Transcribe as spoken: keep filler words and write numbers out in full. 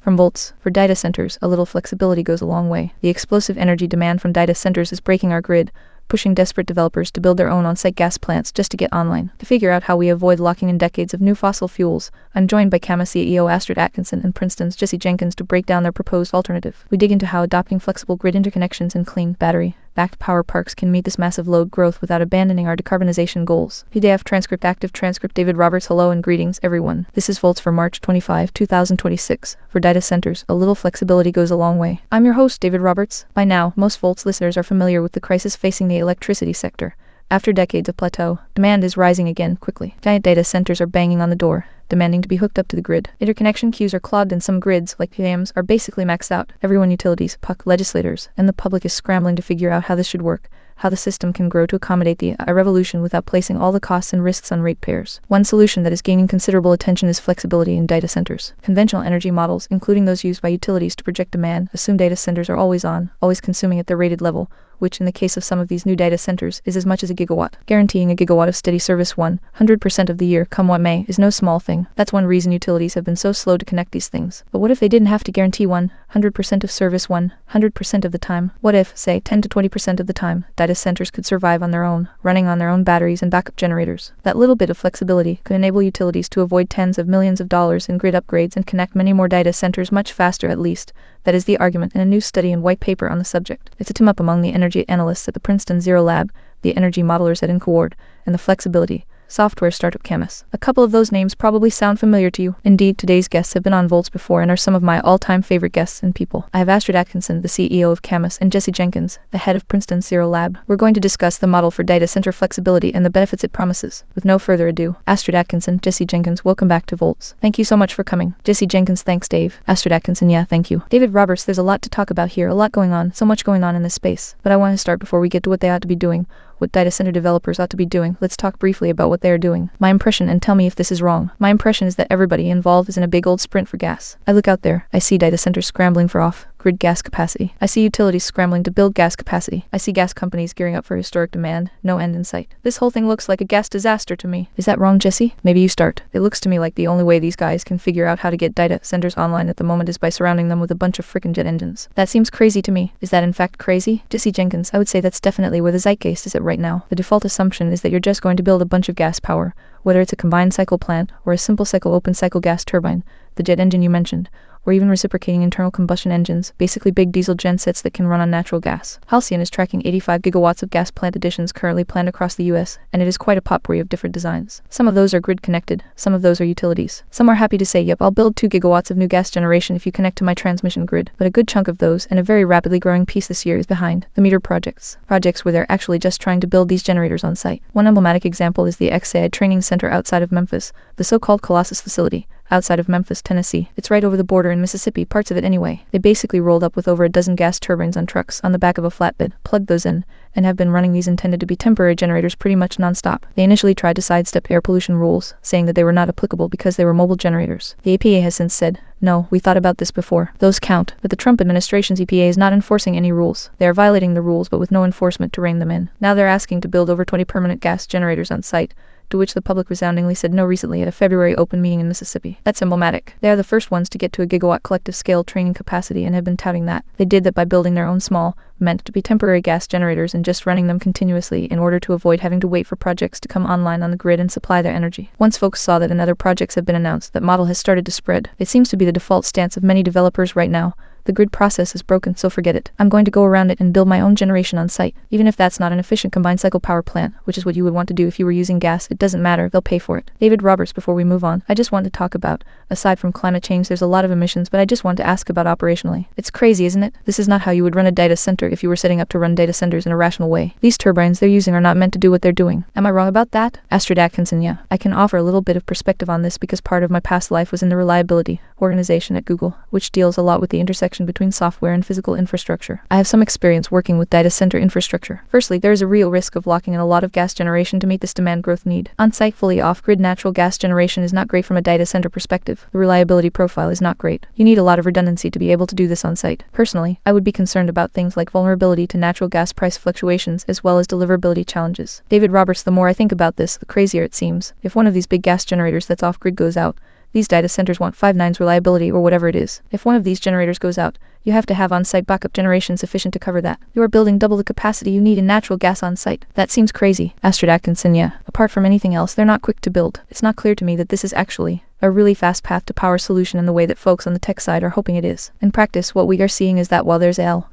From Volts, for data centers, a little flexibility goes a long way. The explosive energy demand from data centers is breaking our grid, pushing desperate developers to build their own on-site gas plants just to get online. To figure out how we avoid locking in decades of new fossil fuels, I'm joined by Camas C E O Astrid Atkinson and Princeton's Jesse Jenkins to break down their proposed alternative. We dig into how adopting flexible grid interconnections and clean, battery-backed power parks can meet this massive load growth without abandoning our decarbonization goals. P D F transcript active transcript David Roberts. Hello and greetings everyone. This is Volts for March twenty-fifth, two thousand twenty-six. For data centers, a little flexibility goes a long way. I'm your host, David Roberts. By now, most Volts listeners are familiar with the crisis facing the electricity sector. After decades of plateau, demand is rising again quickly. Giant data centers are banging on the door, demanding to be hooked up to the grid. Interconnection queues are clogged and some grids, like P A Ms, are basically maxed out. Everyone, utilities, P U C, legislators, and the public is scrambling to figure out how this should work, how the system can grow to accommodate the A I revolution without placing all the costs and risks on ratepayers. One solution that is gaining considerable attention is flexibility in data centers. Conventional energy models, including those used by utilities to project demand, assume data centers are always on, always consuming at their rated level, which in the case of some of these new data centers is as much as a gigawatt. Guaranteeing a gigawatt of steady service one hundred percent of the year, come what may, is no small thing. That's one reason utilities have been so slow to connect these things. But what if they didn't have to guarantee one hundred percent of service one hundred percent of the time? What if, say, ten to twenty percent of the time, data centers could survive on their own, running on their own batteries and backup generators? That little bit of flexibility could enable utilities to avoid tens of millions of dollars in grid upgrades and connect many more data centers much faster at least. That is the argument in a new study and white paper on the subject. It's a team up among the energy analysts at the Princeton Zero Lab, the energy modelers at IncoWard, and the flexibility software startup Camas. A couple of those names probably sound familiar to you. Indeed, today's guests have been on Volts before and are some of my all-time favorite guests and people. I have Astrid Atkinson, the C E O of Camas, and Jesse Jenkins, the head of Princeton's Zero Lab. We're going to discuss the model for data center flexibility and the benefits it promises. With no further ado, Astrid Atkinson, Jesse Jenkins, welcome back to Volts. Thank you so much for coming. Jesse Jenkins, thanks Dave. Astrid Atkinson, yeah, thank you. David Roberts, there's a lot to talk about here, a lot going on, so much going on in this space. But I want to start before we get to what they ought to be doing. What data center developers ought to be doing. Let's talk briefly about what they are doing. My impression, and tell me if this is wrong. My impression is that everybody involved is in a big old sprint for gas. I look out there, I see data centers scrambling for off grid gas capacity. I see utilities scrambling to build gas capacity. I see gas companies gearing up for historic demand, no end in sight. This whole thing looks like a gas disaster to me. Is that wrong, Jesse? Maybe you start. It looks to me like the only way these guys can figure out how to get data centers online at the moment is by surrounding them with a bunch of frickin' jet engines. That seems crazy to me. Is that in fact crazy? Jesse Jenkins, I would say that's definitely where the zeitgeist is at right now. The default assumption is that you're just going to build a bunch of gas power, whether it's a combined cycle plant or a simple cycle open cycle gas turbine, the jet engine you mentioned, or even reciprocating internal combustion engines, basically big diesel gensets that can run on natural gas. Halcyon is tracking eighty-five gigawatts of gas plant additions currently planned across the U S, and it is quite a potpourri of different designs. Some of those are grid-connected, some of those are utilities. Some are happy to say, yep, I'll build two gigawatts of new gas generation if you connect to my transmission grid. But a good chunk of those, and a very rapidly growing piece this year, is behind the meter projects. Projects where they're actually just trying to build these generators on site. One emblematic example is the X A I Training Center outside of Memphis, the so-called Colossus facility, outside of Memphis, Tennessee. It's right over the border in Mississippi, parts of it anyway. They basically rolled up with over a dozen gas turbines on trucks on the back of a flatbed, plugged those in, and have been running these intended to be temporary generators pretty much non-stop. They initially tried to sidestep air pollution rules, saying that they were not applicable because they were mobile generators. The E P A has since said, no, we thought about this before. Those count, but the Trump administration's E P A is not enforcing any rules. They are violating the rules but with no enforcement to rein them in. Now they're asking to build over twenty permanent gas generators on site, to which the public resoundingly said no recently at a February open meeting in Mississippi. That's emblematic. They are the first ones to get to a gigawatt collective scale training capacity and have been touting that. They did that by building their own small, meant to be temporary gas generators and just running them continuously in order to avoid having to wait for projects to come online on the grid and supply their energy. Once folks saw that and other projects have been announced, that model has started to spread. It seems to be the default stance of many developers right now. The grid process is broken, so forget it. I'm going to go around it and build my own generation on site. Even if that's not an efficient combined cycle power plant, which is what you would want to do if you were using gas, it doesn't matter, they'll pay for it. David Roberts, before we move on, I just want to talk about, aside from climate change, there's a lot of emissions, but I just want to ask about operationally. It's crazy, isn't it? This is not how you would run a data center if you were setting up to run data centers in a rational way. These turbines they're using are not meant to do what they're doing. Am I wrong about that? Astrid Atkinson, yeah. I can offer a little bit of perspective on this because part of my past life was in the reliability organization at Google, which deals a lot with the intersection between software and physical infrastructure. I have some experience working with data center infrastructure. Firstly, there is a real risk of locking in a lot of gas generation to meet this demand growth need. On-site fully off-grid natural gas generation is not great from a data center perspective. The reliability profile is not great. You need a lot of redundancy to be able to do this on-site. Personally, I would be concerned about things like vulnerability to natural gas price fluctuations as well as deliverability challenges. David Roberts, the more I think about this, the crazier it seems. If one of these big gas generators that's off-grid goes out, These data centers want five nines reliability or whatever it is. If one of these generators goes out, you have to have on-site backup generation sufficient to cover that. You are building double the capacity you need in natural gas on-site. That seems crazy. Astrid Atkinson. Yeah. Apart from anything else, they're not quick to build. It's not clear to me that this is actually a really fast path to power solution in the way that folks on the tech side are hoping it is. In practice, what we are seeing is that while there's L